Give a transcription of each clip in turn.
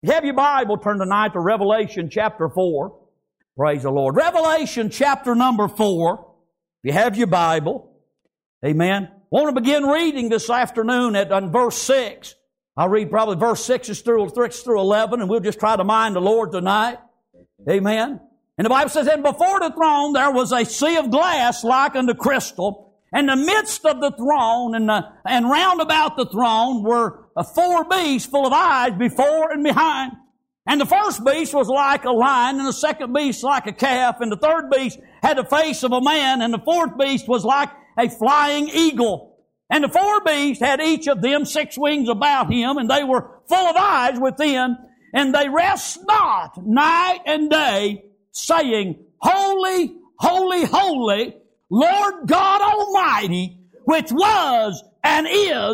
If you have your Bible, turn tonight to Revelation chapter 4. Praise the Lord. Revelation chapter number 4. If you have your Bible, amen. I want to begin reading this afternoon on verse 6. I'll read probably verse 6 through 11, and we'll just try to mind the Lord tonight. Amen. And the Bible says, and before the throne there was a sea of glass like unto crystal, and in the midst of the throne and round about the throne were 4 beasts full of eyes before and behind. And the first beast was like a lion, and the second beast like a calf, and the third beast had the face of a man, and the fourth beast was like a flying eagle. And the 4 beasts had each of them 6 wings about him, and they were full of eyes within, and they rest not night and day, saying, Holy, holy, holy, Lord God Almighty, which was and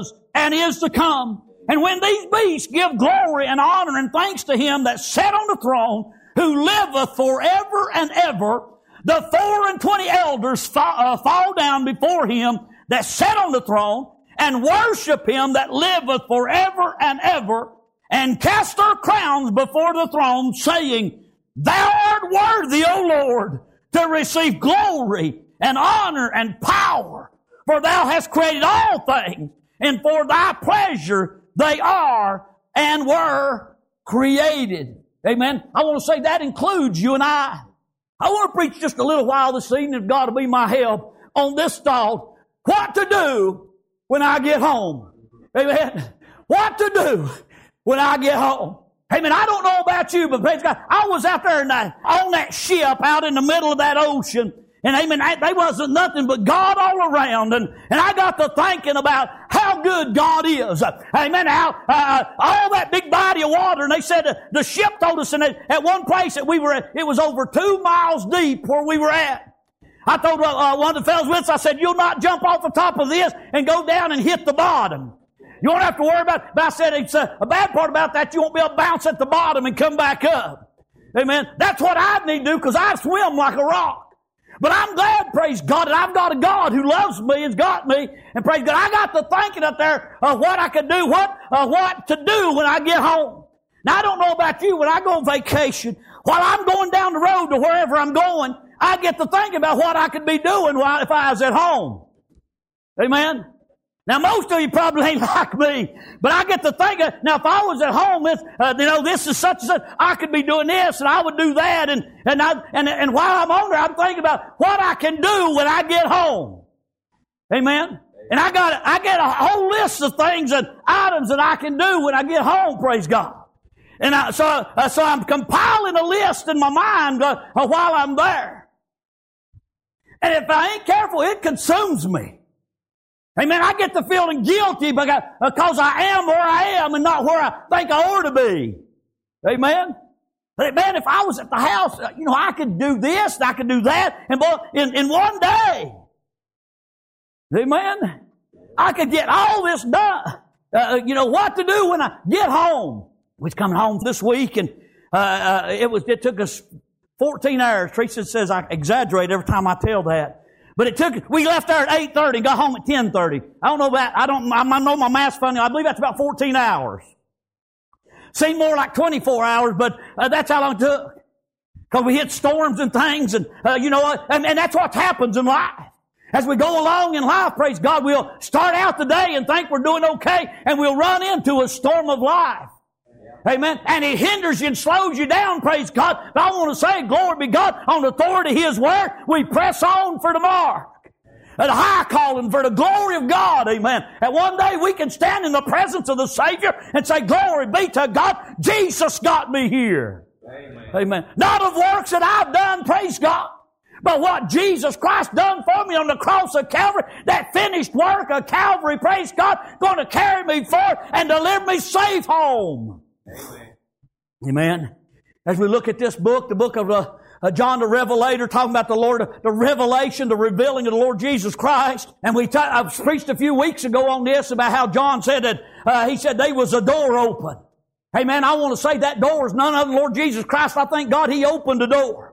is to come. And when these beasts give glory and honor and thanks to him that sat on the throne, who liveth forever and ever, the 24 elders fall down before him that sat on the throne, and worship him that liveth forever and ever, and cast their crowns before the throne, saying, Thou art worthy, O Lord, to receive glory and honor and power, for thou hast created all things, and for thy pleasure they are and were created. Amen. I want to say that includes you and I. I want to preach just a little while this evening, if God will be my help, on this thought, what to do when I get home. Amen. What to do when I get home. Amen. I don't know about you, but praise God, I was out there on that ship out in the middle of that ocean. And amen, there wasn't nothing but God all around. And I got to thinking about how good God is. Amen. How, all that big body of water. And they said the ship told us at one place that it was over 2 miles deep where we were at. I told one of the fellows with us, I said, you'll not jump off the top of this and go down and hit the bottom. You won't have to worry about it. But I said, it's a bad part about that, you won't be able to bounce at the bottom and come back up. Amen. That's what I need to do, because I swim like a rock. But I'm glad, praise God, that I've got a God who loves me, has got me. And praise God, I got to thinking up there of what I could do, what to do when I get home. Now, I don't know about you, when I go on vacation, while I'm going down the road to wherever I'm going, I get to think about what I could be doing if I was at home. Amen? Now, most of you probably ain't like me, but I get to think, now if I was at home, this is such and such, I could be doing this and I would do that, and while I'm on there, I'm thinking about what I can do when I get home. Amen? And I get a whole list of things and items that I can do when I get home, praise God. And so I'm compiling a list in my mind while I'm there. And if I ain't careful, it consumes me. Amen. I get to feeling guilty because I am where I am and not where I think I ought to be. Amen. But man, if I was at the house, I could do this and I could do that in one day. Amen. I could get all this done. What to do when I get home. We was coming home this week, and it took us 14 hours. Teresa says I exaggerate every time I tell that. But we left there at 8:30 and got home at 10:30. I don't know about, I know my math's funny. I believe that's about 14 hours. Seemed more like 24 hours, but that's how long it took. Because we hit storms and things, and and that's what happens in life. As we go along in life, praise God, we'll start out the day and think we're doing okay, and we'll run into a storm of life. Amen. And it hinders you and slows you down, praise God. But I want to say, glory be God, on the authority of His Word, we press on for the mark. A high calling for the glory of God, amen. And one day we can stand in the presence of the Savior and say, glory be to God, Jesus got me here. Amen. Amen. Not of works that I've done, praise God, but what Jesus Christ done for me on the cross of Calvary, that finished work of Calvary, praise God, going to carry me forth and deliver me safe home. Amen. Amen. As we look at this book, the book of John the Revelator, talking about the Lord, the revelation, the revealing of the Lord Jesus Christ. And I preached a few weeks ago on this about how John said that, he said there was a door open. Amen. I want to say that door is none other than Lord Jesus Christ. I thank God He opened the door. Amen.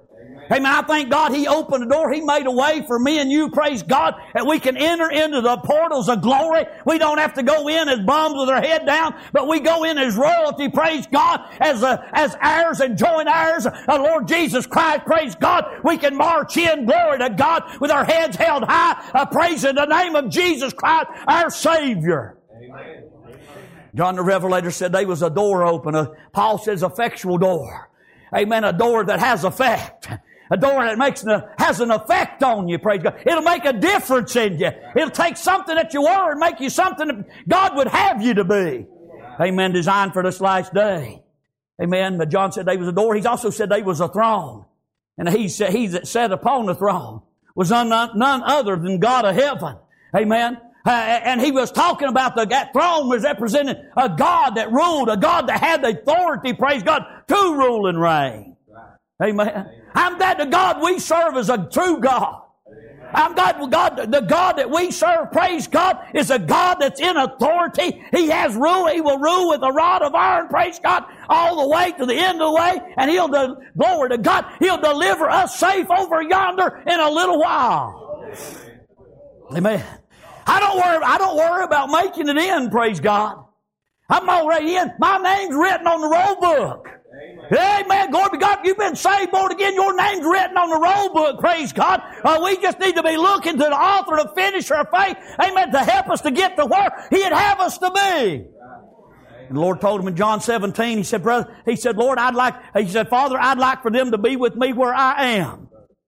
Amen. I thank God He opened the door. He made a way for me and you, praise God, that we can enter into the portals of glory. We don't have to go in as bums with our head down, but we go in as royalty, praise God, as heirs and joint heirs of Lord Jesus Christ, praise God. We can march in, glory to God, with our heads held high, praising the name of Jesus Christ, our Savior. Amen. John the Revelator said there was a door open. Paul says effectual door. Amen. A door that has effect. A door that has an effect on you, praise God. It'll make a difference in you. It'll take something that you were and make you something that God would have you to be. Amen. Designed for this last day. Amen. But John said there was a door. He's also said there was a throne. And he that sat upon the throne was none other than God of heaven. Amen. And he was talking about that throne was representing a God that ruled, a God that had the authority, praise God, to rule and reign. Amen. I'm glad the God we serve is a true God. I'm glad the God that we serve, praise God, is a God that's in authority. He has rule. He will rule with a rod of iron, praise God, all the way to the end of the way. And glory to God, He'll deliver us safe over yonder in a little while. Amen. I don't worry about making it in, praise God. I'm already in. My name's written on the roll book. Amen. Glory to God. You've been saved, born again. Your name's written on the roll book. Praise God. We just need to be looking to the author and finisher of faith. Amen. To help us to get to where He'd have us to be. And the Lord told him in John 17, He said, brother, He said, Lord, He said, Father, I'd like for them to be with me where I am.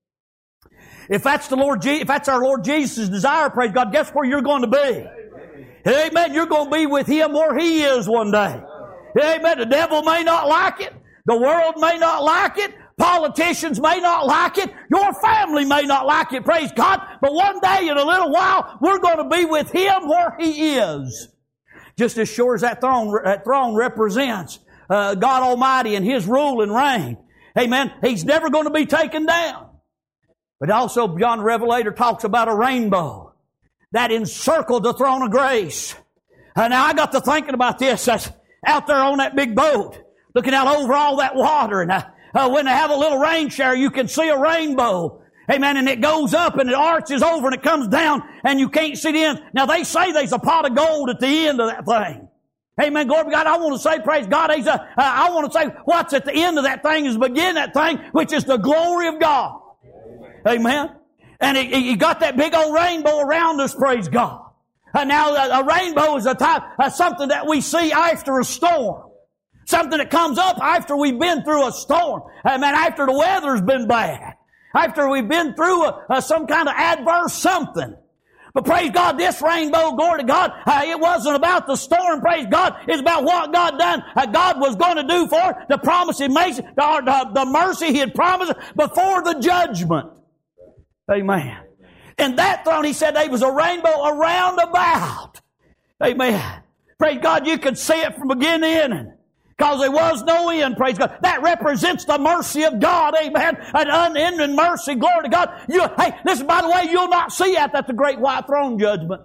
If that's our Lord Jesus' desire, praise God, guess where you're going to be? Amen. You're going to be with Him where He is one day. Amen. The devil may not like it. The world may not like it. Politicians may not like it. Your family may not like it, praise God. But one day in a little while, we're going to be with Him where He is. Just as sure as that throne represents God Almighty and His rule and reign. Amen. He's never going to be taken down. But also John the Revelator talks about a rainbow that encircled the throne of grace. Now I got to thinking about this. That's out there on that big boat, looking out over all that water. And when they have a little rain shower, you can see a rainbow. Amen. And it goes up and it arches over and it comes down and you can't see the end. Now they say there's a pot of gold at the end of that thing. Amen. Glory to God. I want to say, praise God. I want to say what's at the end of that thing is the beginning of that thing, which is the glory of God. Amen. And he got that big old rainbow around us, praise God. And now a rainbow is a type of something that we see after a storm. Something that comes up after we've been through a storm. Amen. After the weather's been bad. After we've been through some kind of adverse something. But praise God, this rainbow, glory to God, it wasn't about the storm, praise God. It's about what God done, God was going to do for it, the promise He made, the mercy He had promised before the judgment. Amen. And that throne, He said, there was a rainbow around about. Amen. Praise God, you could see it from beginning to end. Because there was no end, praise God. That represents the mercy of God, amen. An unending mercy, glory to God. Hey, listen, by the way, you'll not see that at the great white throne judgment.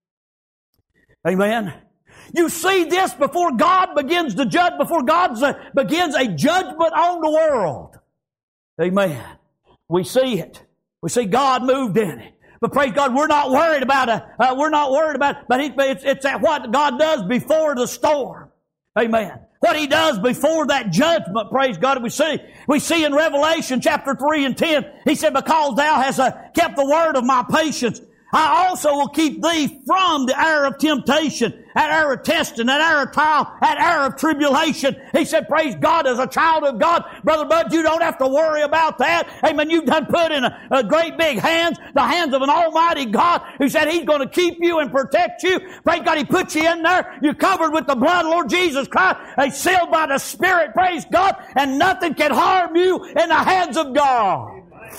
Amen. You see this before God begins to judge, before God begins a judgment on the world. Amen. We see it. We see God moved in it. But praise God, we're not worried about it. But it's at what God does before the storm. Amen. What He does before that judgment, praise God, we see in Revelation chapter 3 and 10, He said, because thou hast kept the word of my patience, I also will keep thee from the hour of temptation, that hour of testing, that hour of trial, that hour of tribulation. He said, praise God, as a child of God, Brother Bud, you don't have to worry about that. Amen. You've done put in a great big hands, the hands of an almighty God who said He's going to keep you and protect you. Praise God, He put you in there. You're covered with the blood of Lord Jesus Christ. They're sealed by the Spirit, praise God, and nothing can harm you in the hands of God.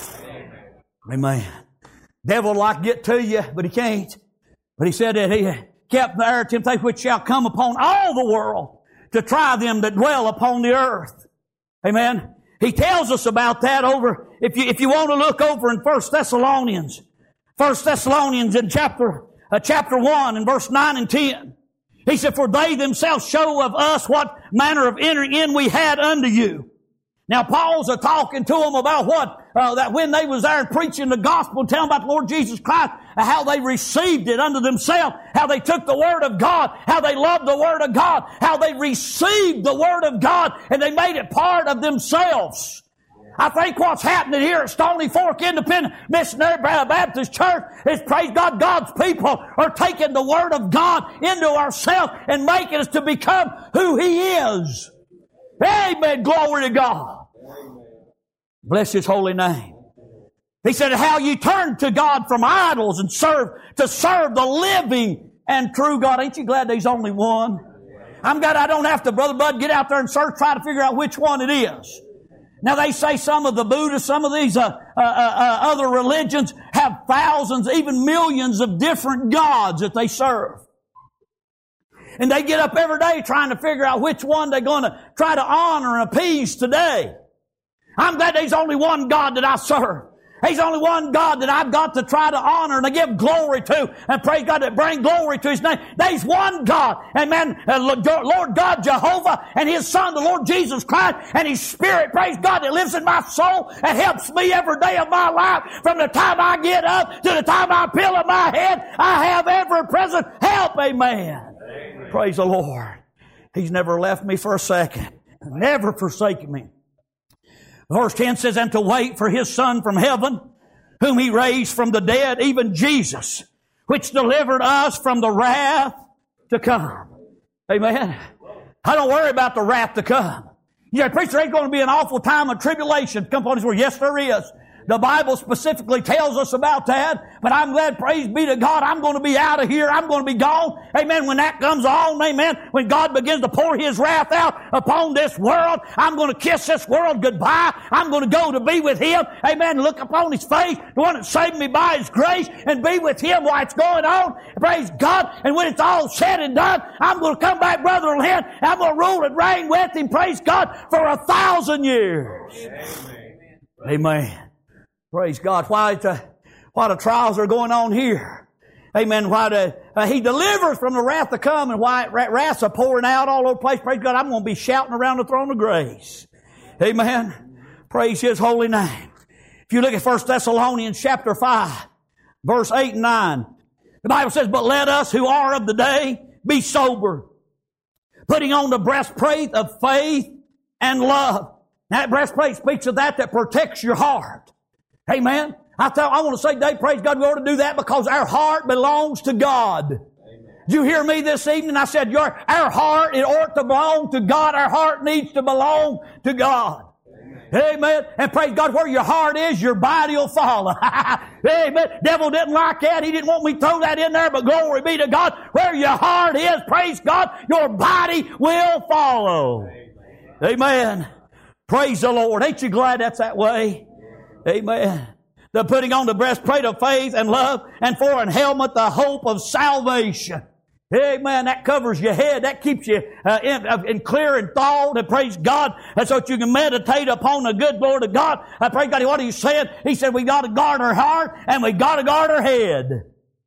Amen. Devil will like to get to you, but he can't. But He said that He kept the hour of temptation which shall come upon all the world to try them that dwell upon the earth. Amen. He tells us about that over, if you want to look over in 1 Thessalonians. 1 Thessalonians in chapter 1 and verse 9 and 10. He said, for they themselves show of us what manner of entering in we had unto you. Now Paul's talking to them about what? That when they was there preaching the gospel, telling about the Lord Jesus Christ, how they received it unto themselves, how they took the Word of God, how they loved the Word of God, how they received the Word of God, and they made it part of themselves. I think what's happening here at Stony Fork Independent Missionary Baptist Church is, praise God, God's people are taking the Word of God into ourselves and making us to become who He is. Amen. Glory to God. Bless His holy name. He said, how you turn to God from idols and serve the living and true God. Ain't you glad there's only one? I'm glad I don't have to, Brother Bud, get out there and search, try to figure out which one it is. Now they say some of the Buddhists, some of these other religions have thousands, even millions of different gods that they serve. And they get up every day trying to figure out which one they're going to try to honor and appease today. I'm glad there's only one God that I serve. There's only one God that I've got to try to honor and to give glory to, and praise God, that bring glory to His name. There's one God. Amen. Lord God Jehovah and His Son, the Lord Jesus Christ, and His Spirit, praise God, that lives in my soul and helps me every day of my life. From the time I get up to the time I pillow my head, I have ever present help. Amen. Amen. Praise the Lord. He's never left me for a second. Never forsaken me. Verse 10 says, and to wait for His Son from heaven, whom He raised from the dead, even Jesus, which delivered us from the wrath to come. Amen. I don't worry about the wrath to come. You say, preacher, ain't going to be an awful time of tribulation come upon His word. Yes, there is. The Bible specifically tells us about that. But I'm glad, praise be to God, I'm going to be out of here. I'm going to be gone. Amen. When that comes on, amen, when God begins to pour His wrath out upon this world, I'm going to kiss this world goodbye. I'm going to go to be with Him. Amen. Look upon His face, the one that saved me by His grace, and be with Him while it's going on. Praise God. And when it's all said and done, I'm going to come back, Brother Lynn, and I'm going to rule and reign with Him, praise God, for 1,000 years. Amen. Amen. Praise God. Why the trials are going on here. Amen. Why He delivers from the wrath to come, and why wraths are pouring out all over the place. Praise God. I'm going to be shouting around the throne of grace. Amen. Praise His holy name. If you look at 1 Thessalonians chapter 5, verse 8 and 9, the Bible says, but let us who are of the day be sober, putting on the breastplate of faith and love. Now, that breastplate speaks of that protects your heart. Amen. I want to say today, praise God, we ought to do that because our heart belongs to God. Amen. Did you hear me this evening? I said, our heart, it ought to belong to God. Our heart needs to belong to God. Amen. Amen. And praise God, where your heart is, your body will follow. Amen. Devil didn't like that. He didn't want me to throw that in there, but glory be to God. Where your heart is, praise God, your body will follow. Amen. Amen. Praise the Lord. Ain't you glad that's that way? Amen. The putting on the breastplate of faith and love, and for an helmet the hope of salvation. Amen. That covers your head. That keeps you in clear in thought. And praise God. And so that you can meditate upon the good Lord of God. I praise God. What He said? He said we got to guard our heart and we got to guard our head.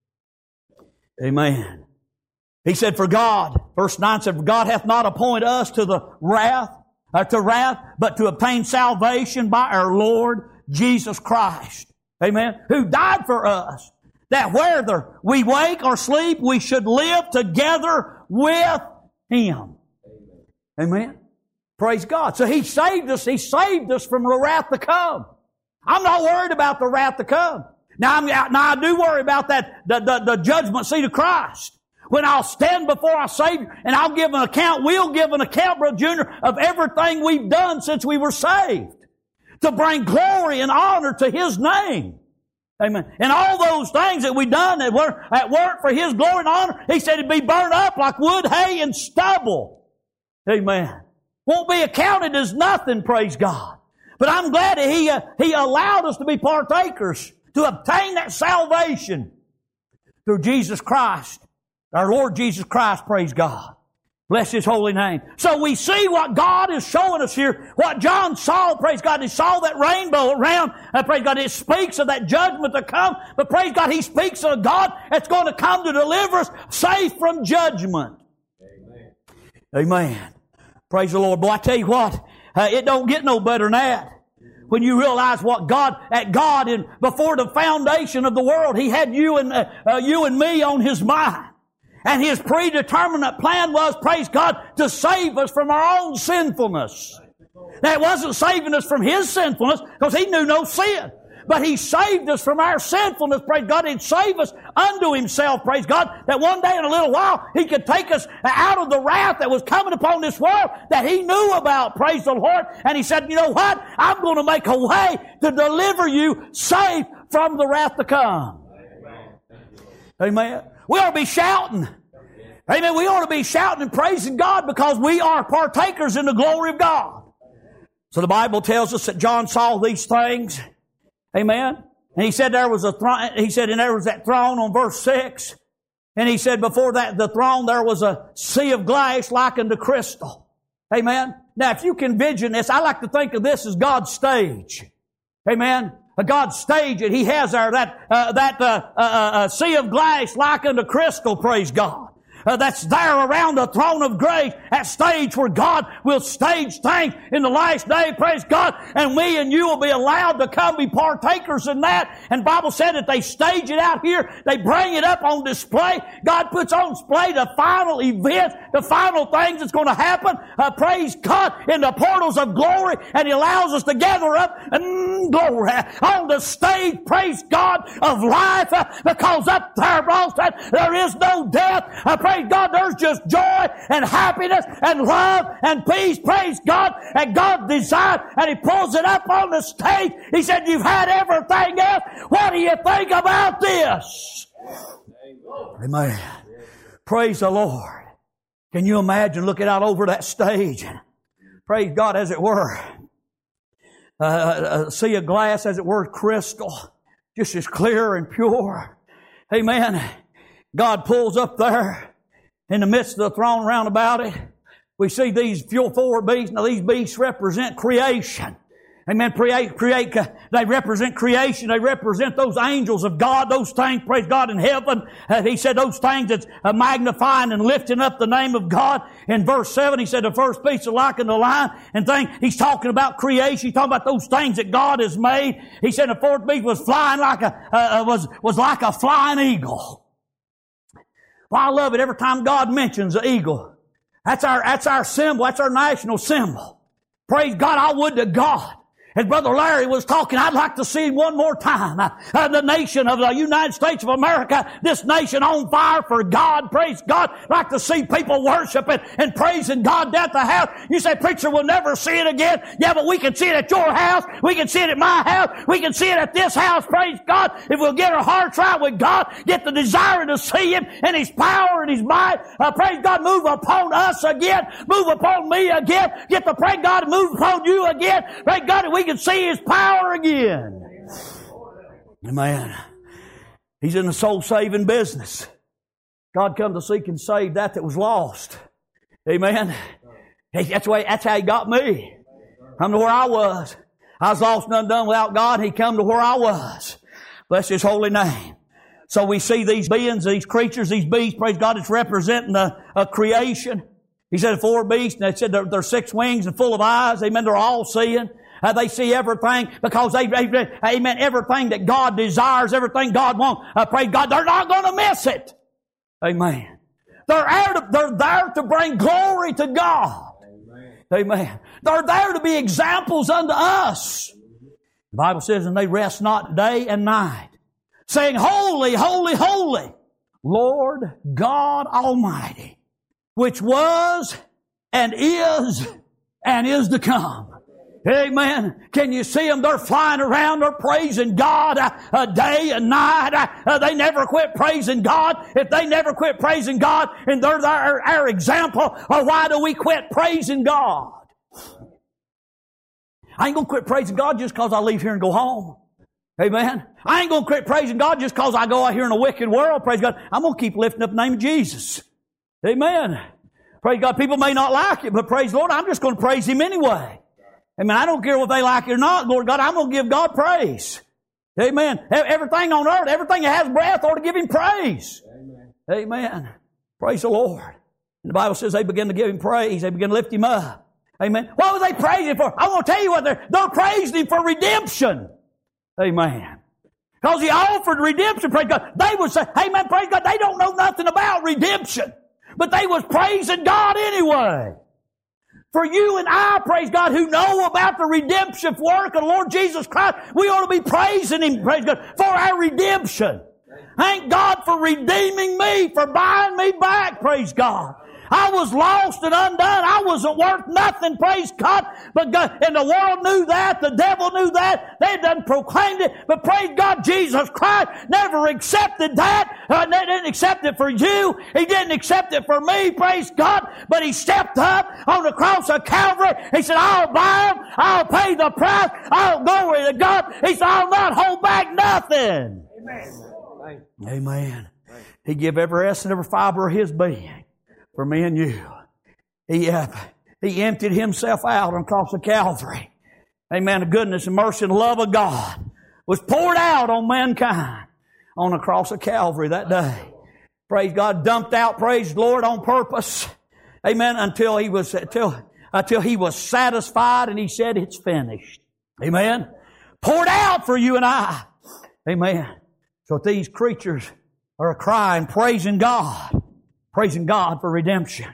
Amen. He said, for God, verse 9 said, for God hath not appointed us to wrath, but to obtain salvation by our Lord Jesus Christ. Amen. Who died for us, that whether we wake or sleep, we should live together with Him. Amen. Praise God. So He saved us. He saved us from the wrath to come. I'm not worried about the wrath to come. Now I do worry about that, the judgment seat of Christ. When I'll stand before our Savior and I'll give an account, we'll give an account, Brother Junior, of everything we've done since we were saved, to bring glory and honor to His name. Amen. And all those things that we done that were at work for His glory and honor, He said it'd be burned up like wood, hay, and stubble. Amen. Won't be accounted as nothing, praise God. But I'm glad that He allowed us to be partakers, to obtain that salvation through Jesus Christ, our Lord Jesus Christ, praise God. Bless His holy name. So we see what God is showing us here. What John saw, praise God, he saw that rainbow around. Praise God, it speaks of that judgment to come. But praise God, he speaks of a God that's going to come to deliver us safe from judgment. Amen. Amen. Praise the Lord. Boy, I tell you what, It don't get no better than that. When you realize what God, and before the foundation of the world, He had you and me on His mind. And His predetermined plan was, praise God, to save us from our own sinfulness. Now, it wasn't saving us from His sinfulness, because He knew no sin. But He saved us from our sinfulness, praise God, and saved us unto Himself, praise God, that one day in a little while He could take us out of the wrath that was coming upon this world that He knew about, praise the Lord. And He said, you know what? I'm going to make a way to deliver you safe from the wrath to come. Amen. We ought to be shouting. Amen. We ought to be shouting and praising God because we are partakers in the glory of God. So the Bible tells us that John saw these things. Amen. And he said there was a throne. He said, and there was that throne on verse 6. And he said before that, the throne, there was a sea of glass like unto crystal. Amen. Now, if you can envision this, I like to think of this as God's stage. Amen. God's stage that He has there, that sea of glass like unto crystal, praise God. That's there around the throne of grace, that stage where God will stage things in the last day, praise God, and we and you will be allowed to come be partakers in that. And the Bible said that they stage it out here, they bring it up on display. God puts on display the final events, the final things that's going to happen, praise God, in the portals of glory, and He allows us to gather up and glory on the stage, praise God, of life, because up there, bro, there is no death, praise God, there's just joy and happiness and love and peace, praise God, and God desired, and He pulls it up on the stage. He said, you've had everything else. What do you think about this? Amen. Praise the Lord. Can you imagine looking out over that stage? Praise God, as it were. A sea of glass, as it were, crystal. Just as clear and pure. Amen. God pulls up there. In the midst of the throne round about it, we see these four beasts. Now, these beasts represent creation. Amen. They represent creation. They represent those angels of God, those things, praise God, in heaven. He said those things that's magnifying and lifting up the name of God. In verse 7, He said the first beast is like unto the lion and thing. He's talking about creation. He's talking about those things that God has made. He said the fourth beast was flying was like a flying eagle. Well, I love it every time God mentions the eagle. That's our symbol. That's our national symbol. Praise God. I would to God. As Brother Larry was talking, I'd like to see one more time the nation of the United States of America, this nation on fire for God. Praise God. I'd like to see people worshiping and praising God at the house. You say, preacher, we'll never see it again. Yeah, but we can see it at your house. We can see it at my house. We can see it at this house. Praise God. If we'll get our hearts right with God, get the desire to see Him and His power and His might. Praise God, move upon us again. Move upon me again. Get the praise God to move upon you again. Praise God, we can see His power again. Amen. He's in the soul-saving business. God come to seek and save that was lost. Amen. That's how He got me. Come to where I was. I was lost and undone without God. He come to where I was. Bless His holy name. So we see these beings, these creatures, these beasts, praise God, it's representing a creation. He said four beasts, and they said they're 6 wings and full of eyes. Amen. They're all seeing. They see everything because amen, everything that God desires, everything God wants. Praise God, they're not going to miss it. Amen. They're there to bring glory to God. Amen. They're there to be examples unto us. The Bible says, and they rest not day and night, saying, holy, holy, holy, Lord God Almighty, which was and is to come. Amen. Can you see them? They're flying around. They're praising God day and night. They never quit praising God. If they never quit praising God, and they're our example, why do we quit praising God? I ain't going to quit praising God just because I leave here and go home. Amen. I ain't going to quit praising God just because I go out here in a wicked world. Praise God. I'm going to keep lifting up the name of Jesus. Amen. Praise God. People may not like it, but praise the Lord, I'm just going to praise Him anyway. Amen. I don't care what they like it or not, Lord God. I'm going to give God praise. Amen. Everything on earth, everything that has breath ought to give Him praise. Amen. Amen. Praise the Lord. And the Bible says they begin to give Him praise. They begin to lift Him up. Amen. What were they praising for? I want to tell you what they're praising Him for redemption. Amen. Because He offered redemption, praise God. They would say, amen, praise God, they don't know nothing about redemption. But they was praising God anyway. For you and I, praise God, who know about the redemption work of the Lord Jesus Christ, we ought to be praising Him, praise God, for our redemption. Thank God for redeeming me, for buying me back, praise God. I was lost and undone. I wasn't worth nothing, praise God. But God, and the world knew that. The devil knew that. They done proclaimed it. But praise God, Jesus Christ never accepted that. They didn't accept it for you. He didn't accept it for me, praise God. But He stepped up on the cross of Calvary. He said, I'll buy them. I'll pay the price. I'll glory to God. He said, I'll not hold back nothing. Amen. Amen. He gave every essence and every fiber of His being for me and you. He emptied Himself out on the cross of Calvary. Amen. The goodness and mercy and love of God was poured out on mankind on the cross of Calvary that day. Praise God. Dumped out, praise the Lord, on purpose. Amen. Until He was satisfied and He said, it's finished. Amen. Poured out for you and I. Amen. So these creatures are crying, praising God for redemption.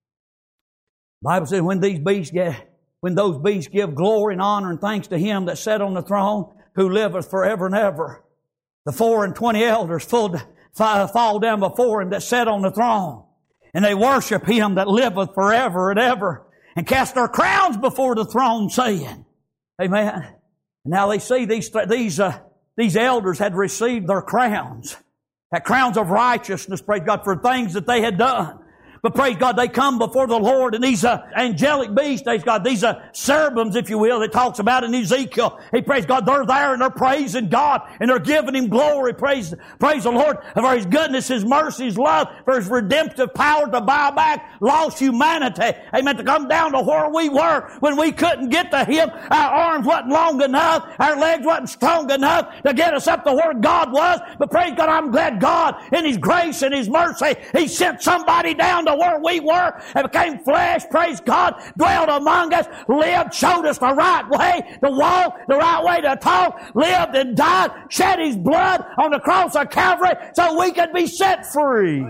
The Bible says when those beasts give glory and honor and thanks to Him that sat on the throne, who liveth forever and ever, the 24 elders fall down before Him that sat on the throne, and they worship Him that liveth forever and ever, and cast their crowns before the throne, saying, Amen. And now they see these elders had received their crowns. That crowns of righteousness, praise God, for things that they had done. But praise God, they come before the Lord, and these angelic beasts, praise God, these cherubims, if you will, that talks about in Ezekiel. Hey, praise God, they're there and they're praising God and they're giving Him glory. Praise the Lord for His goodness, His mercy, His love, for His redemptive power to buy back lost humanity. Amen. To come down to where we were when we couldn't get to Him. Our arms wasn't long enough. Our legs wasn't strong enough to get us up to where God was. But praise God, I'm glad God, in His grace and His mercy, He sent somebody down to where we were and became flesh, praise God, dwelled among us, lived, showed us the right way to walk, the right way to talk, lived and died, shed His blood on the cross of Calvary so we could be set free.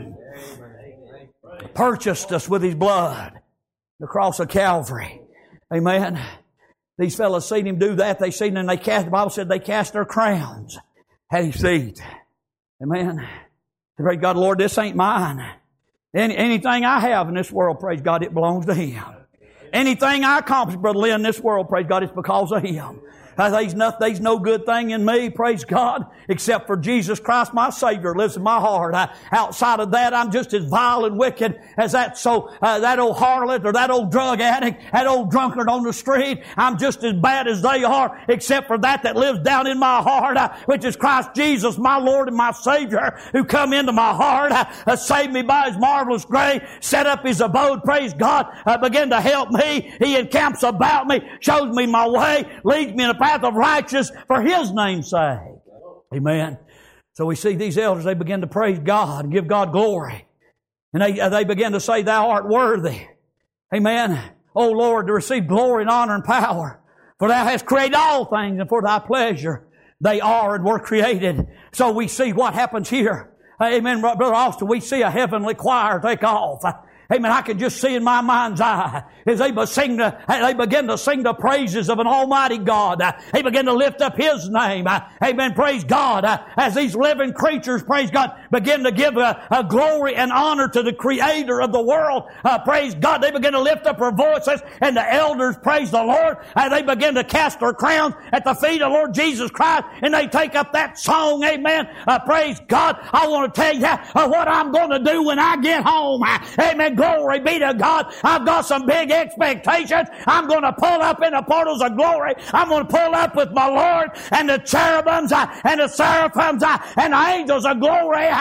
Purchased us with His blood, the cross of Calvary. Amen. These fellows seen Him do that. They seen Him and the Bible said they cast their crowns at His feet. Amen. Praise God, Lord, this ain't mine. Anything I have in this world, praise God, it belongs to Him. Anything I accomplish, Brother Lynn, in this world, praise God, it's because of Him. There's no good thing in me, praise God, except for Jesus Christ, my Savior, lives in my heart. Outside of that, I'm just as vile and wicked as that old harlot or that old drug addict, that old drunkard on the street. I'm just as bad as they are, except for that lives down in my heart, which is Christ Jesus, my Lord and my Savior, who come into my heart, saved me by His marvelous grace, set up His abode, praise God, began to help me. He encamps about me, shows me my way, leads me in a path of righteousness for His name's sake. Amen. So we see these elders, they begin to praise God and give God glory. And they begin to say, Thou art worthy. Amen. O Lord, to receive glory and honor and power. For Thou hast created all things, and for Thy pleasure they are and were created. So we see what happens here. Amen, Brother Austin. We see a heavenly choir take off. Amen. I can just see in my mind's eye as they begin to sing the praises of an almighty God. They begin to lift up His name. Amen. Praise God. As these living creatures, praise God, begin to give a glory and honor to the Creator of the world. Praise God. They begin to lift up their voices, and the elders praise the Lord. They begin to cast their crowns at the feet of the Lord Jesus Christ, and they take up that song. Amen. Praise God. I want to tell you what I'm going to do when I get home. Amen. Glory be to God. I've got some big expectations. I'm going to pull up in the portals of glory. I'm going to pull up with my Lord and the cherubims and the seraphims and the angels of glory.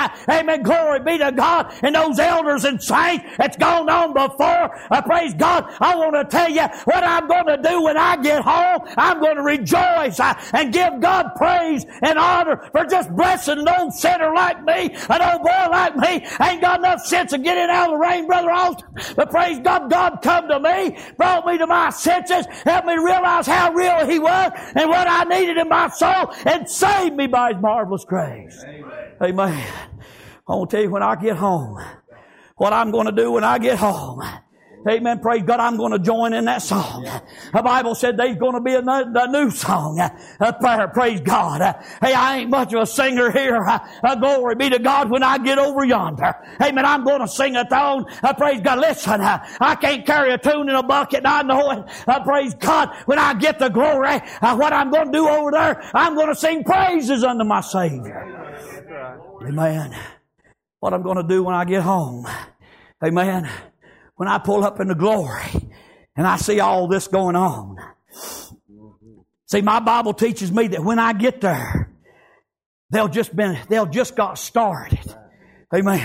Amen. Glory be to God. And those elders and saints that's gone on before. Praise God. I want to tell you what I'm going to do when I get home. I'm going to rejoice and give God praise and honor for just blessing an old sinner like me, an old boy like me. Ain't got enough sense of getting out of the rain, Brother Austin. But praise God, God come to me, brought me to my senses, helped me realize how real He was and what I needed in my soul, and saved me by His marvelous grace. Amen. I want to tell you when I get home, what I'm going to do when I get home. Amen. Praise God. I'm going to join in that song. The Bible said there's going to be a new song. A prayer. Praise God. Hey, I ain't much of a singer here. Glory be to God when I get over yonder. Amen. I'm going to sing a tune. Praise God. Listen, I can't carry a tune in a bucket, and I know it. Praise God. When I get the glory, what I'm going to do over there, I'm going to sing praises unto my Savior. Amen. What I'm going to do when I get home. Amen. When I pull up in the glory and I see all this going on. See, my Bible teaches me that when I get there, they'll just got started. Amen.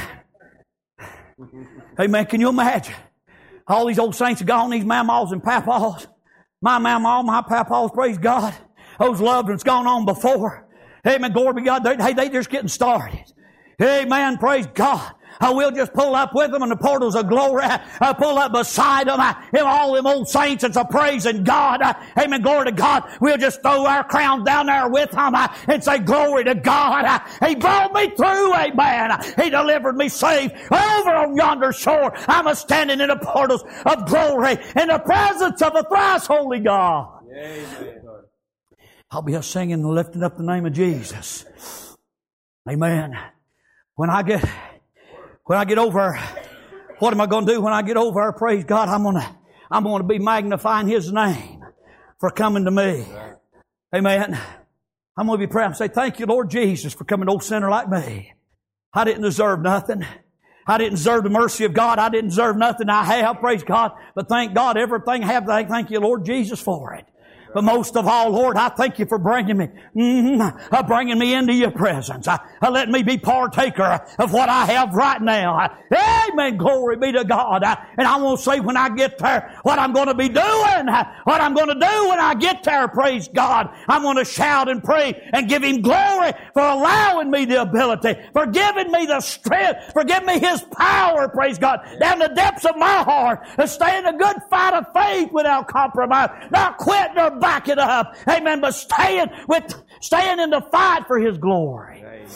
Amen. Can you imagine? All these old saints have gone, these mamaws and papaws. My mamaw, my papaws, praise God. Those loved ones gone on before. Amen. Glory be to God. They just getting started. Amen. Praise God. We'll just pull up with them in the portals of glory. Pull up beside them. All them old saints that's praising God. Amen. Glory to God. We'll just throw our crowns down there with them and say, glory to God. He brought me through. Amen. He delivered me safe over on yonder shore. I'm standing in the portals of glory in the presence of the thrice holy God. Amen. I'll be singing and lifting up the name of Jesus. Amen. When I get over, what am I going to do when I get over? Praise God, I'm going to be magnifying His name for coming to me. Amen. I'm going to be praying and say, thank you, Lord Jesus, for coming to old sinner like me. I didn't deserve nothing. I didn't deserve the mercy of God. I didn't deserve nothing I have, praise God. But thank God, everything I have, thank you, Lord Jesus, for it. But most of all, Lord, I thank you for bringing me into your presence. Let me be partaker of what I have right now. Amen. Glory be to God. And I want to say when I get there, what I'm going to be doing, what I'm going to do when I get there, praise God. I'm going to shout and pray and give Him glory for allowing me the ability, for giving me the strength, for giving me His power, praise God, down the depths of my heart, and stay in a good fight of faith without compromise, not quitting or back it up. Amen. But staying in the fight for His glory. Amen.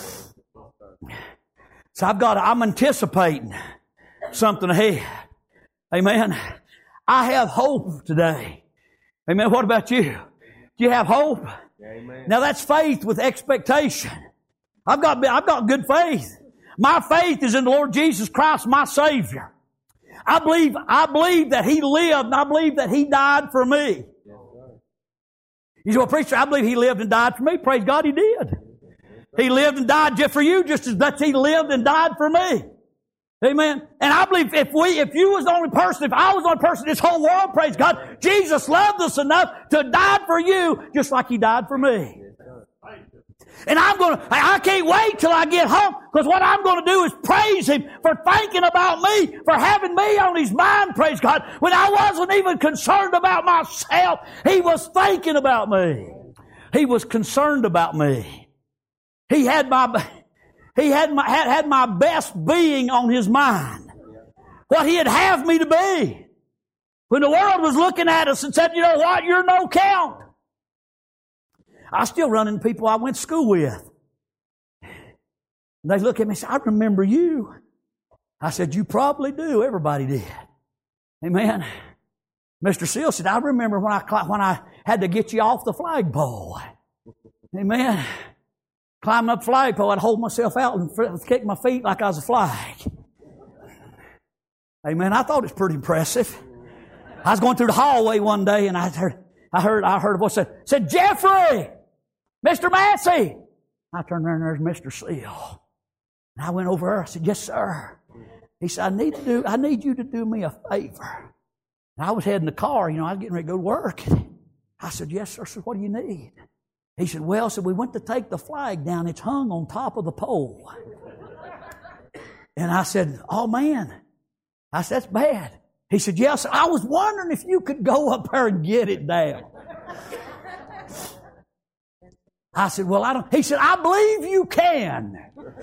So I'm anticipating something ahead. Amen. I have hope today. Amen. What about you? Do you have hope? Amen. Now that's faith with expectation. I've got good faith. My faith is in the Lord Jesus Christ, my Savior. I believe that He lived and I believe that He died for me. You say, well, preacher, I believe He lived and died for me. Praise God, He did. He lived and died just for you, just as much He lived and died for me. Amen. And I believe if you was the only person, if I was the only person in this whole world, praise God, Jesus loved us enough to die for you just like He died for me. And I can't wait till I get home, because what I'm going to do is praise Him for thinking about me, for having me on His mind, praise God. When I wasn't even concerned about myself, He was thinking about me. He was concerned about me. He had my best being on His mind. What He'd have me to be. When the world was looking at us and said, you know what, you're no count. I still run into people I went to school with. And they look at me and say, I remember you. I said, you probably do. Everybody did. Amen. Mr. Seal said, I remember when I had to get you off the flagpole. Amen. Climbing up the flagpole, I'd hold myself out and kick my feet like I was a flag. Amen. I thought it was pretty impressive. I was going through the hallway one day and I heard a voice said, Jeffrey! Mr. Massey! I turned around and there's Mr. Seal. And I went over there. I said, yes, sir. He said, I need you to do me a favor. And I was heading the car, I was getting ready to go to work. I said, yes, sir. I said, what do you need? He said, we went to take the flag down. It's hung on top of the pole. And I said, oh man. I said, that's bad. He said, yes, I was wondering if you could go up there and get it down. I said, well, I don't. He said, I believe you can.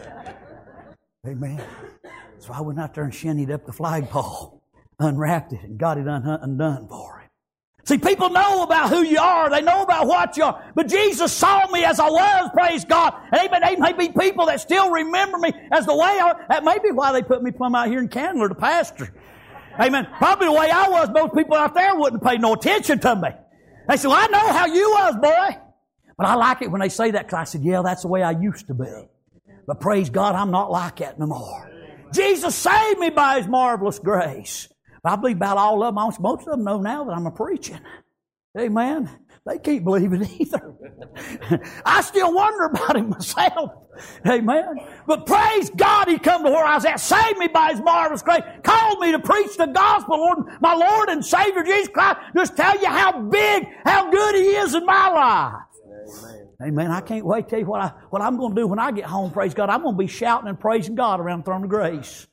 Amen. So I went out there and shinnied up the flagpole, unwrapped it, and got it undone for him. See, people know about who you are. They know about what you are. But Jesus saw me as I was, praise God. And amen, there may be people that still remember me as the way I was. That may be why they put me plumb out here in Candler to pastor. Amen. Probably the way I was, most people out there wouldn't pay no attention to me. They said, well, I know how you was, boy. But I like it when they say that because I said, yeah, that's the way I used to be. But praise God, I'm not like that no more. Jesus saved me by His marvelous grace. But I believe about all of them. Most of them know now that I'm a preaching. Amen. They can't believe it either. I still wonder about it myself. Amen. But praise God, He come to where I was at, saved me by His marvelous grace, called me to preach the gospel, Lord, my Lord and Savior Jesus Christ. Just tell you how big, how good He is in my life. Amen. Amen. I can't wait to tell you what I'm going to do when I get home, praise God. I'm going to be shouting and praising God around the throne of grace.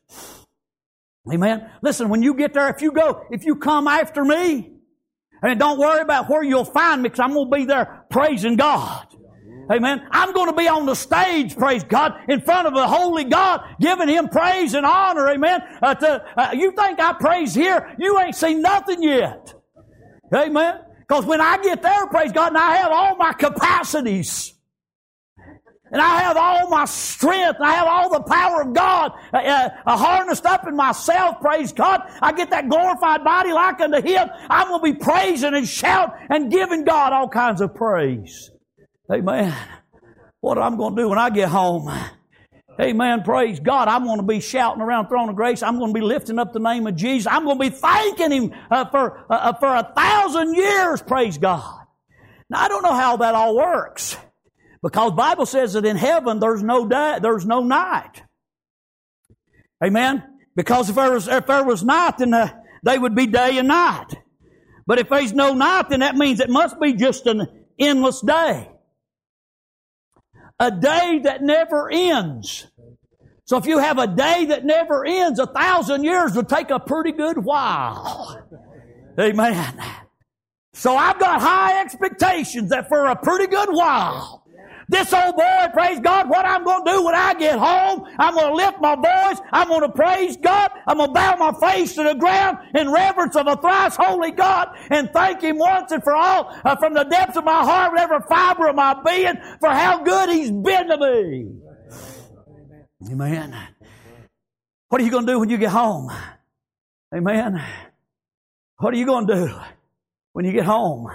Amen. Listen, when you get there, if you come after me, and don't worry about where you'll find me because I'm going to be there praising God. Amen. I'm going to be on the stage, praise God, in front of a holy God, giving Him praise and honor. Amen. You think I praise here? You ain't seen nothing yet. Amen. Because when I get there, praise God, and I have all my capacities, and I have all my strength, and I have all the power of God harnessed up in myself, praise God. I get that glorified body like unto Him. I'm going to be praising and shouting and giving God all kinds of praise. Amen. What I'm going to do when I get home, amen, praise God, I'm going to be shouting around the throne of grace. I'm going to be lifting up the name of Jesus. I'm going to be thanking Him for 1,000 years, praise God. Now, I don't know how that all works. Because the Bible says that in heaven there's no day, there's no night. Amen? Because if there was night, then they would be day and night. But if there's no night, then that means it must be just an endless day. A day that never ends. So if you have a day that never ends, 1,000 years would take a pretty good while. Amen. So I've got high expectations that for a pretty good while, this old boy, praise God, what I'm going to do when I get home, I'm going to lift my voice, I'm going to praise God, I'm going to bow my face to the ground in reverence of a thrice holy God and thank Him once and for all from the depths of my heart, with every fiber of my being, for how good He's been to me. Amen. What are you going to do when you get home? Amen. What are you going to do when you get home?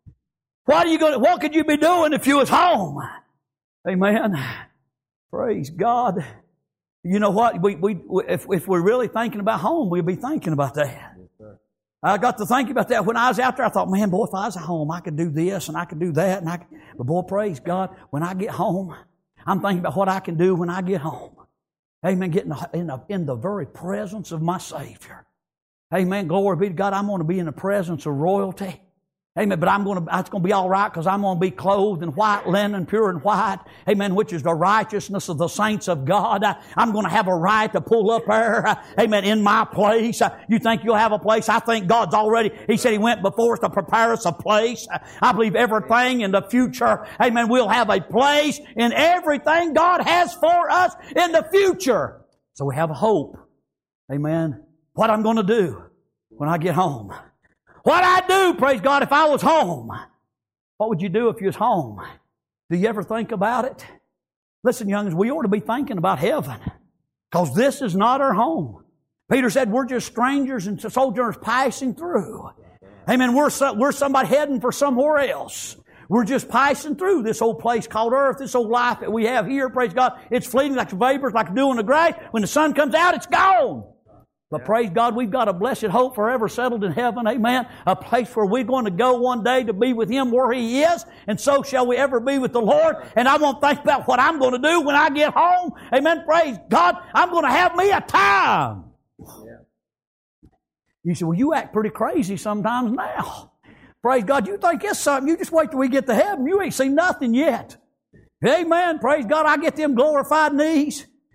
What could you be doing if you was home? Amen. Praise God. You know what? If we're really thinking about home, we'll be thinking about that. Yes, I got to think about that when I was out there. I thought, man, boy, if I was at home, I could do this and I could do that. But boy, praise God, when I get home, I'm thinking about what I can do when I get home. Amen. Getting in the very presence of my Savior. Amen. Glory be to God. I'm going to be in the presence of royalty. Amen. But it's going to be all right because I'm going to be clothed in white linen, pure and white. Amen. Which is the righteousness of the saints of God. I'm going to have a right to pull up there. Amen. In my place. You think you'll have a place? I think God's already, He said He went before us to prepare us a place. I believe everything in the future. Amen. We'll have a place in everything God has for us in the future. So we have a hope. Amen. What I'm going to do when I get home. What I'd do, praise God, if I was home. What would you do if you was home? Do you ever think about it? Listen, youngins, we ought to be thinking about heaven. Because this is not our home. Peter said we're just strangers and sojourners passing through. Amen. We're somebody heading for somewhere else. We're just passing through this old place called earth, this old life that we have here, praise God. It's fleeting like vapors, like dew on the grass. When the sun comes out, it's gone. But praise God, we've got a blessed hope forever settled in heaven. Amen. A place where we're going to go one day to be with Him where He is. And so shall we ever be with the Lord. And I won't think about what I'm going to do when I get home. Amen. Praise God. I'm going to have me a time. Yeah. You say, well, you act pretty crazy sometimes now. Praise God. You think it's something. You just wait till we get to heaven. You ain't seen nothing yet. Amen. Praise God. I get them glorified knees.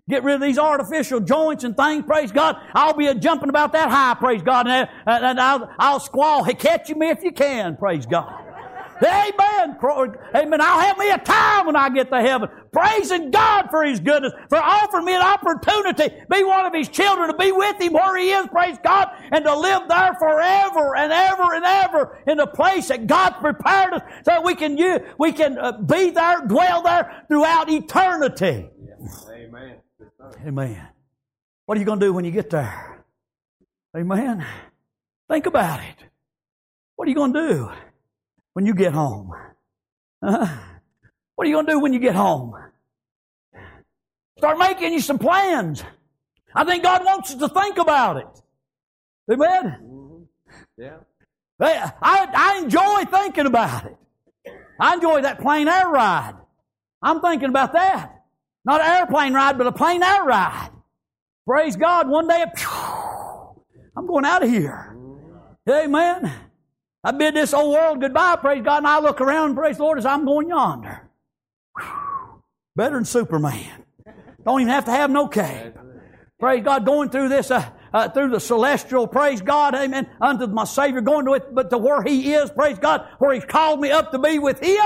Get rid of these artificial joints and things, praise God. I'll be jumping about that high, praise God, and I'll squall. Hey, catch me if you can, praise God. Amen. Amen. I'll have me a time when I get to heaven, praising God for His goodness, for offering me an opportunity to be one of His children, to be with Him where He is, praise God, and to live there forever and ever and ever in the place that God prepared us so we can be there, dwell there throughout eternity. Amen. Amen. What are you going to do when you get there? Amen. Think about it. What are you going to do when you get home? What are you going to do when you get home? Start making you some plans. I think God wants us to think about it. Amen? Yeah. I enjoy thinking about it. I enjoy that plane air ride. I'm thinking about that. Not an airplane ride, but a plane air ride. Praise God, one day, I'm going out of here. Amen. I bid this old world goodbye, praise God, and I look around, praise the Lord, as I'm going yonder. Better than Superman. Don't even have to have no cape. Praise God, going through this, through the celestial, praise God, amen, unto my Savior, going to it, but to where He is, praise God, where He's called me up to be with Him.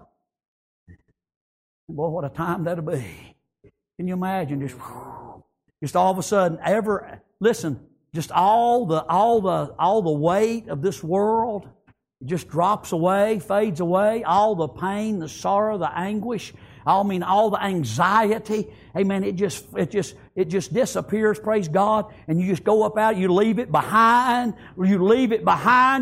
Boy, what a time that'll be. Can you imagine just all of a sudden, listen, just all the weight of this world just drops away, fades away, all the pain, the sorrow, the anguish, all the anxiety, amen, it just disappears, praise God, and you just go up out, you leave it behind, you leave it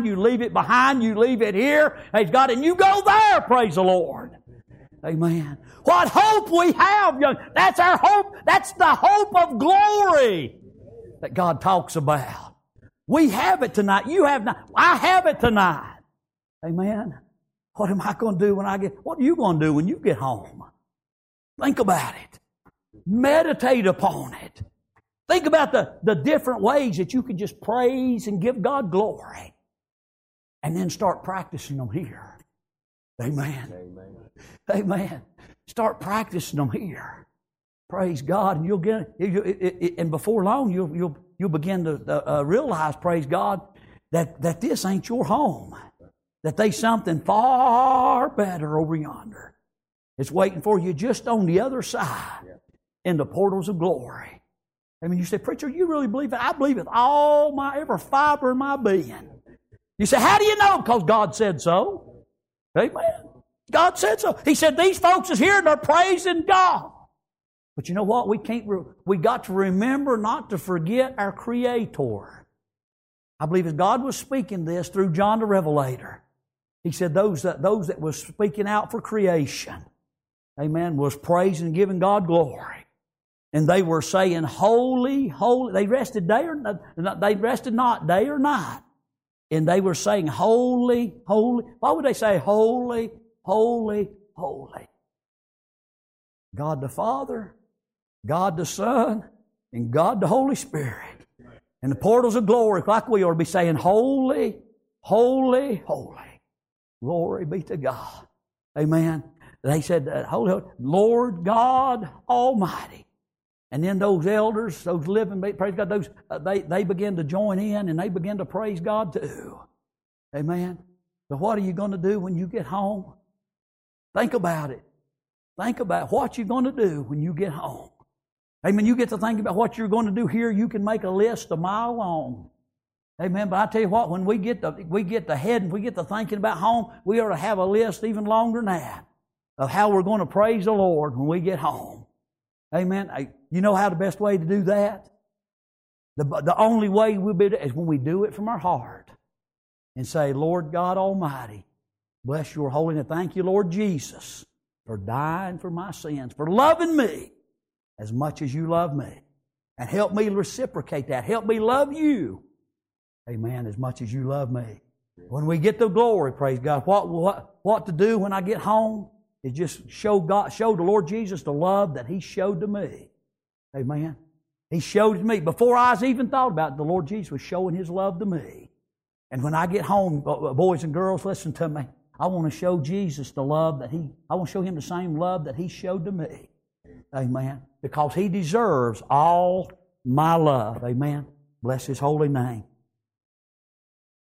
here, praise God, and you go there, praise the Lord. Amen. What hope we have, young. That's our hope. That's the hope of glory that God talks about. We have it tonight. You have not. I have it tonight. Amen. What am I going to do what are you going to do when you get home? Think about it. Meditate upon it. Think about the different ways that you can just praise and give God glory. And then start practicing them here. Amen. Amen. Amen. Start practicing them here. Praise God, and you'll get and before long you'll begin to realize, praise God, that this ain't your home. That there's something far better over yonder. It's waiting for you just on the other side in the portals of glory. I mean, you say, preacher, you really believe it? I believe it with all every fiber in my being. You say, how do you know? Because God said so. Amen. God said so. He said these folks is here and they're praising God. But you know what? We got to remember not to forget our Creator. I believe as God was speaking this through John the Revelator, He said those that was speaking out for creation, amen, was praising and giving God glory. And they were saying, holy, holy. They rested not day or night. And they were saying, holy, holy. Why would they say holy, holy, holy? God the Father, God the Son, and God the Holy Spirit. And the portals of glory, like we ought to be saying, holy, holy, holy. Glory be to God. Amen. They said, holy, holy, Lord God Almighty. And then those elders, those living, praise God, they begin to join in and they begin to praise God too. Amen. So what are you going to do when you get home? Think about it. Think about what you're going to do when you get home. Amen. You get to think about what you're going to do here. You can make a list a mile long. Amen. But I tell you what, when we get to head and we get to thinking about home, we ought to have a list even longer than that of how we're going to praise the Lord when we get home. Amen. You know how the best way to do that? The only way we'll be is when we do it from our heart and say, Lord God Almighty, bless your holy name. Thank you, Lord Jesus, for dying for my sins, for loving me as much as you love me. And help me reciprocate that. Help me love you, amen, as much as you love me. When we get the glory, praise God, what to do when I get home is just show the Lord Jesus the love that He showed to me. Amen. He showed it to me. Before I was even thought about it, the Lord Jesus was showing His love to me. And when I get home, boys and girls, listen to me. I want to show Jesus the love I want to show Him the same love that He showed to me. Amen. because He deserves all my love. Amen. Bless His holy name.